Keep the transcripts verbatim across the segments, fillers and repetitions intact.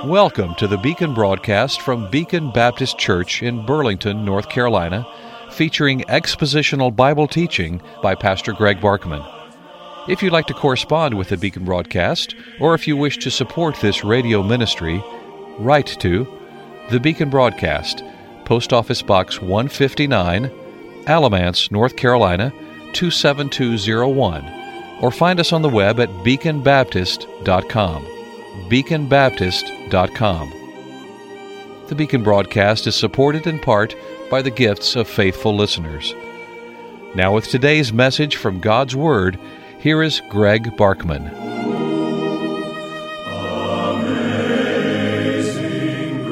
Welcome to the Beacon broadcast from Beacon Baptist Church in Burlington, North Carolina, featuring expositional Bible teaching by Pastor Greg Barkman. If you'd like to correspond with the Beacon broadcast, or if you wish to support this radio ministry, write to the Beacon Broadcast, Post Office Box one fifty-nine, Alamance, North Carolina, two seven two zero one, or find us on the web at beacon baptist dot com. beacon baptist dot com. The Beacon broadcast is supported in part by the gifts of faithful listeners. Now with today's message from God's Word, here is Greg Barkman. Amazing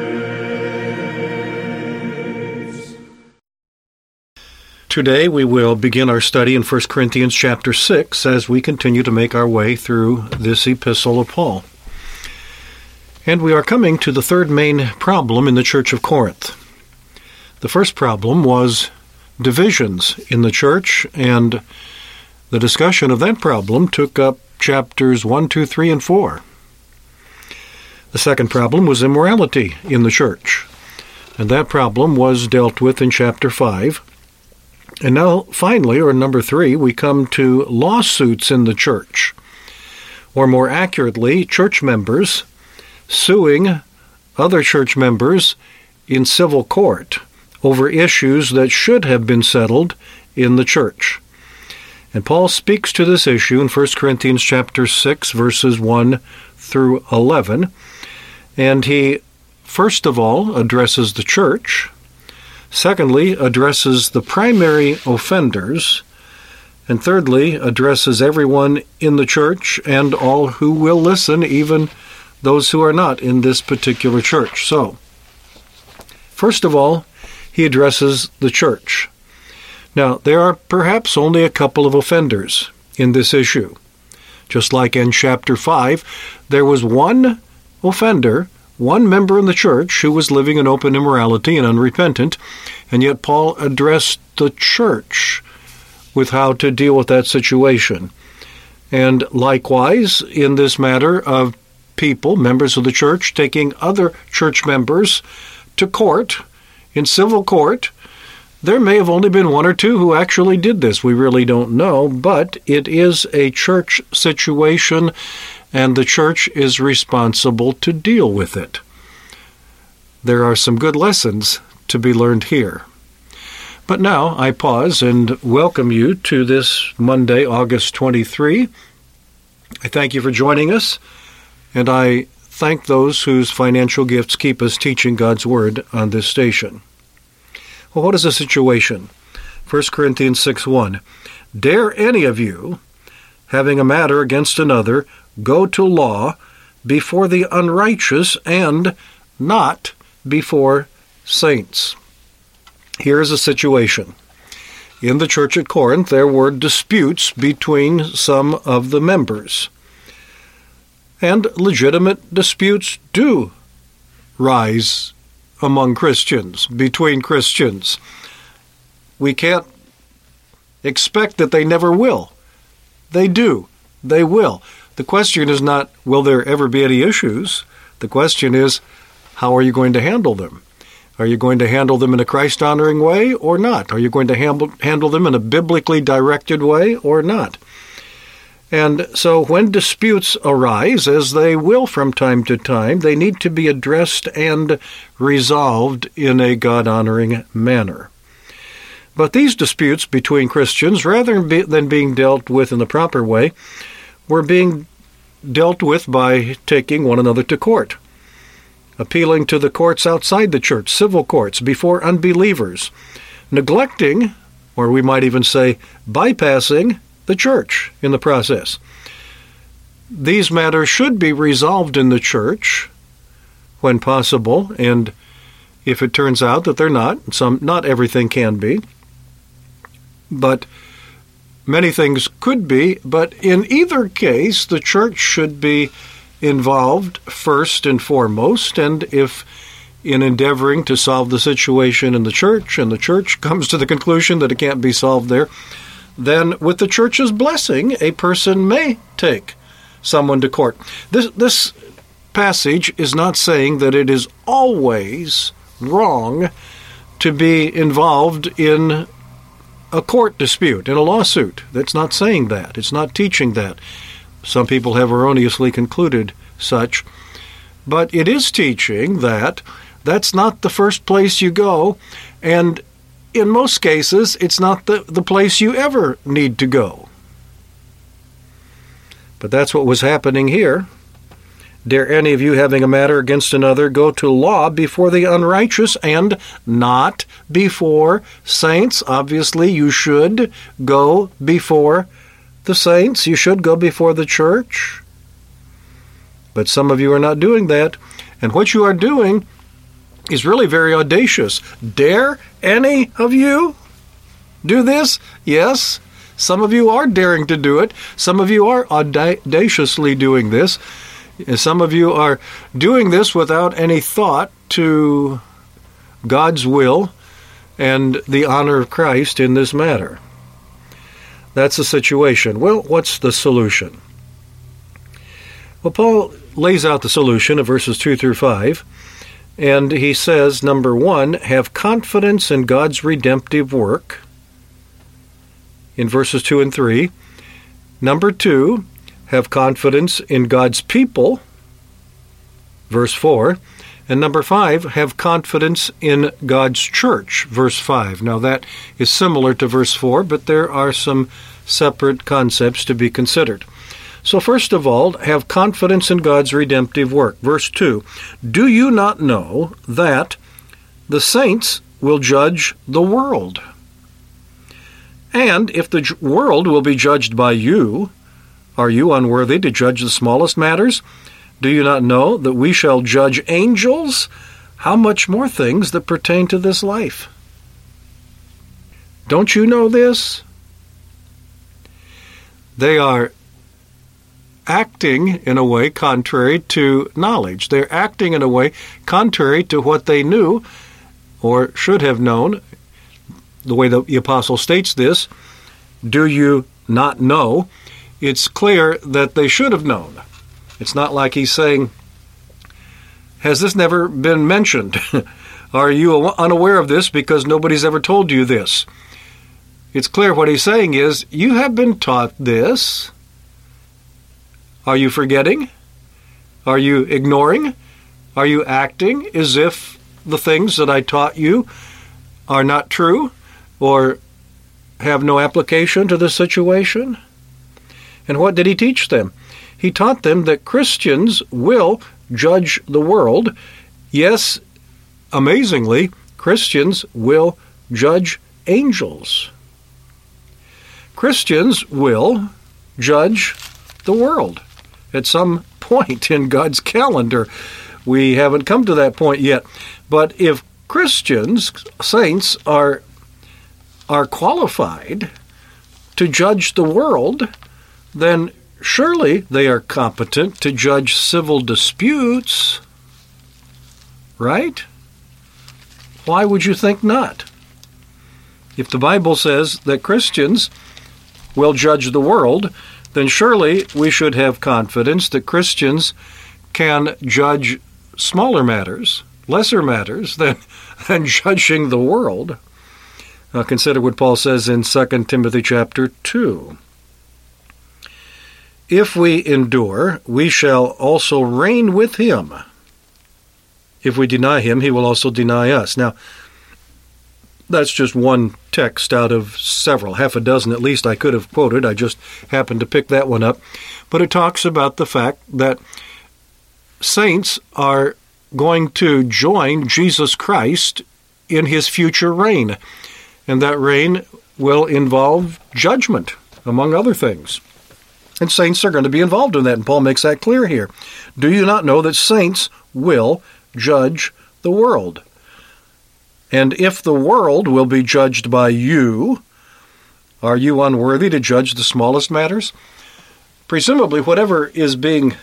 Grace. Today we will begin our study in First Corinthians chapter six as we continue to make our way through this epistle of Paul. And we are coming to the third main problem in the Church of Corinth. The first problem was divisions in the church, and the discussion of that problem took up chapters one, two, three, and four. The second problem was immorality in the church, and that problem was dealt with in chapter five. And now, finally, or number three, we come to lawsuits in the church, or more accurately, church members suing other church members in civil court over issues that should have been settled in the church. And Paul speaks to this issue in First Corinthians chapter six, verses one through eleven. And he, first of all, addresses the church. Secondly, addresses the primary offenders. And thirdly, addresses everyone in the church and all who will listen, even those who are not in this particular church. So, first of all, he addresses the church. Now, there are perhaps only a couple of offenders in this issue. Just like in chapter five, there was one offender, one member in the church who was living in open immorality and unrepentant, and yet Paul addressed the church with how to deal with that situation. And likewise, in this matter of people, members of the church, taking other church members to court, in civil court, there may have only been one or two who actually did this. We really don't know, but it is a church situation, and the church is responsible to deal with it. There are some good lessons to be learned here. But now I pause and welcome you to this Monday, August twenty-third. I thank you for joining us, and I thank those whose financial gifts keep us teaching God's Word on this station. Well, what is the situation? First Corinthians six one. Dare any of you, having a matter against another, go to law before the unrighteous and not before saints? Here is a situation. In the church at Corinth, there were disputes between some of the members. And legitimate disputes do rise among Christians, between Christians. We can't expect that they never will. They do. They will. The question is not, will there ever be any issues? The question is, how are you going to handle them? Are you going to handle them in a Christ-honoring way or not? Are you going to handle, handle them in a biblically directed way or not? And so when disputes arise, as they will from time to time, they need to be addressed and resolved in a God-honoring manner. But these disputes between Christians, rather than being dealt with in the proper way, were being dealt with by taking one another to court, appealing to the courts outside the church, civil courts, before unbelievers, neglecting, or we might even say bypassing, the church in the process. These matters should be resolved in the church when possible, and if it turns out that they're not, some not everything can be, but many things could be, but in either case, the church should be involved first and foremost, and if in endeavoring to solve the situation in the church, and the church comes to the conclusion that it can't be solved there, then with the church's blessing, a person may take someone to court. This this passage is not saying that it is always wrong to be involved in a court dispute, in a lawsuit. That's not saying that. It's not teaching that. Some people have erroneously concluded such. But it is teaching that that's not the first place you go, and in most cases, it's not the, the place you ever need to go. But that's what was happening here. Dare any of you, having a matter against another, go to law before the unrighteous and not before saints? Obviously, you should go before the saints. You should go before the church. But some of you are not doing that. And what you are doing is really very audacious. Dare any of you do this? Yes. Some of you are daring to do it. Some of you are audaciously doing this. Some of you are doing this without any thought to God's will and the honor of Christ in this matter. That's the situation. Well, what's the solution? Well, Paul lays out the solution of verses two through five, and he says, number one, have confidence in God's redemptive work, in verses two and three. Number two, have confidence in God's people, verse four. And number five, have confidence in God's church, verse five. Now that is similar to verse four, but there are some separate concepts to be considered. So first of all, have confidence in God's redemptive work. Verse two, do you not know that the saints will judge the world? And if the world will be judged by you, are you unworthy to judge the smallest matters? Do you not know that we shall judge angels? How much more things that pertain to this life? Don't you know this? They are acting in a way contrary to knowledge. They're acting in a way contrary to what they knew or should have known. The way the apostle states this, do you not know? It's clear that they should have known. It's not like he's saying, has this never been mentioned? Are you unaware of this because nobody's ever told you this? It's clear what he's saying is, you have been taught this. Are you forgetting? Are you ignoring? Are you acting as if the things that I taught you are not true or have no application to the situation? And what did he teach them? He taught them that Christians will judge the world. Yes, amazingly, Christians will judge angels. Christians will judge the world at some point in God's calendar. We haven't come to that point yet. But if Christians, saints, are, are qualified to judge the world, then surely they are competent to judge civil disputes, right? Why would you think not? If the Bible says that Christians will judge the world, then surely we should have confidence that Christians can judge smaller matters, lesser matters, than, than judging the world. Now consider what Paul says in Second Timothy chapter two. If we endure, we shall also reign with him. If we deny him, he will also deny us. Now, that's just one text out of several, half a dozen at least I could have quoted. I just happened to pick that one up. But it talks about the fact that saints are going to join Jesus Christ in his future reign. And that reign will involve judgment, among other things. And saints are going to be involved in that, and Paul makes that clear here. Do you not know that saints will judge the world? And if the world will be judged by you, are you unworthy to judge the smallest matters? Presumably, whatever is being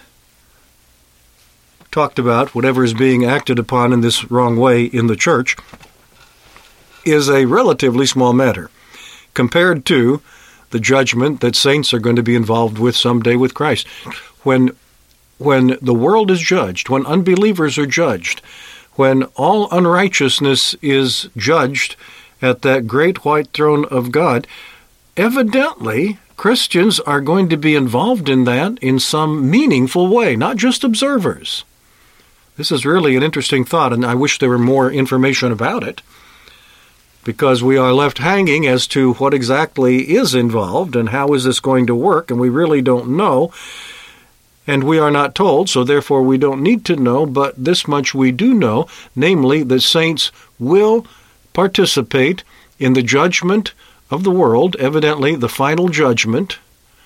talked about, whatever is being acted upon in this wrong way in the church, is a relatively small matter compared to the judgment that saints are going to be involved with someday with Christ. When when the world is judged, when unbelievers are judged, when all unrighteousness is judged at that great white throne of God, evidently Christians are going to be involved in that in some meaningful way, not just observers. This is really an interesting thought, and I wish there were more information about it, because we are left hanging as to what exactly is involved and how is this going to work, and we really don't know. And we are not told, so therefore we don't need to know, but this much we do know, namely that saints will participate in the judgment of the world, evidently the final judgment.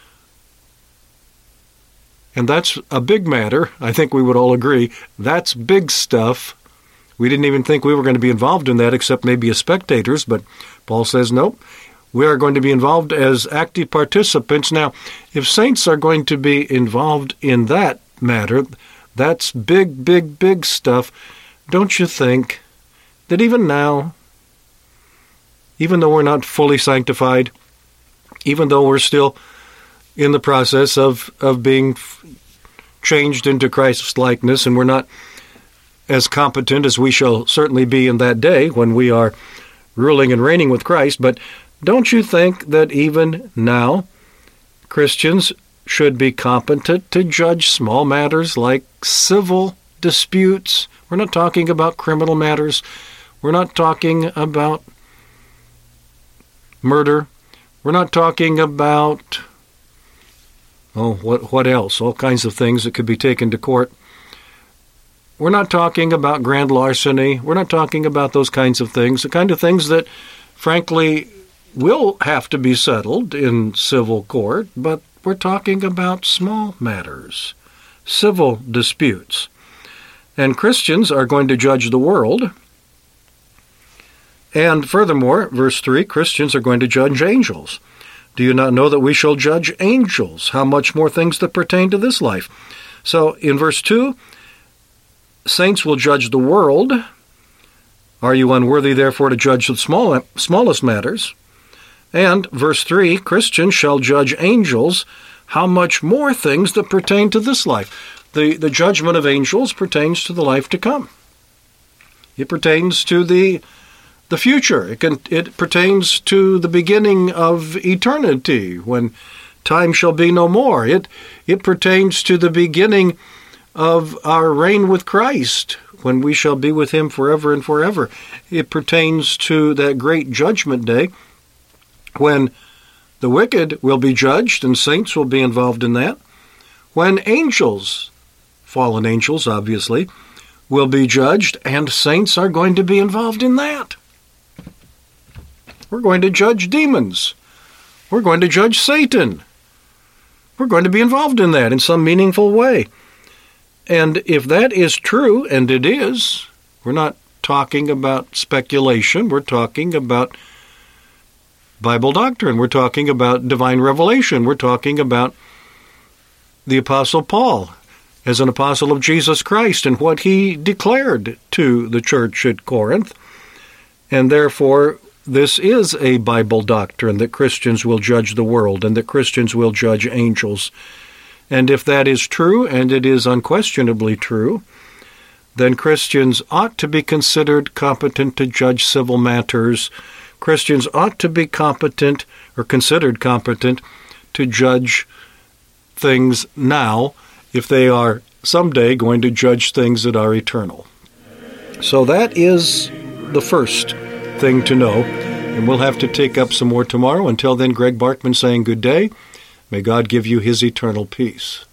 And that's a big matter. I think we would all agree. That's big stuff. We didn't even think we were going to be involved in that except maybe as spectators, but Paul says, nope. We are going to be involved as active participants. Now, if saints are going to be involved in that matter, that's big, big, big stuff. Don't you think that even now, even though we're not fully sanctified, even though we're still in the process of, of being changed into Christ's likeness, and we're not as competent as we shall certainly be in that day when we are ruling and reigning with Christ, but don't you think that even now Christians should be competent to judge small matters like civil disputes? We're not talking about criminal matters. We're not talking about murder. We're not talking about, oh, what what else? All kinds of things that could be taken to court. We're not talking about grand larceny. We're not talking about those kinds of things, the kind of things that, frankly, will have to be settled in civil court, but we're talking about small matters, civil disputes. And Christians are going to judge the world. And furthermore, verse three, Christians are going to judge angels. Do you not know that we shall judge angels? How much more things that pertain to this life? So in verse two, saints will judge the world. Are you unworthy, therefore, to judge the small, smallest matters? And verse three, Christians shall judge angels. How much more things that pertain to this life? The, the judgment of angels pertains to the life to come. It pertains to the the future. It can it pertains to the beginning of eternity, when time shall be no more. It it pertains to the beginning of our reign with Christ, when we shall be with him forever and forever. It pertains to that great judgment day, when the wicked will be judged, and saints will be involved in that. When angels, fallen angels obviously, will be judged, and saints are going to be involved in that. We're going to judge demons. We're going to judge Satan. We're going to be involved in that in some meaningful way. And if that is true, and it is, we're not talking about speculation, we're talking about Bible doctrine, we're talking about divine revelation, we're talking about the Apostle Paul as an apostle of Jesus Christ and what he declared to the church at Corinth. And therefore, this is a Bible doctrine that Christians will judge the world and that Christians will judge angels. And if that is true, and it is unquestionably true, then Christians ought to be considered competent to judge civil matters. Christians ought to be competent, or considered competent, to judge things now if they are someday going to judge things that are eternal. So that is the first thing to know, and we'll have to take up some more tomorrow. Until then, Greg Barkman saying good day. May God give you his eternal peace.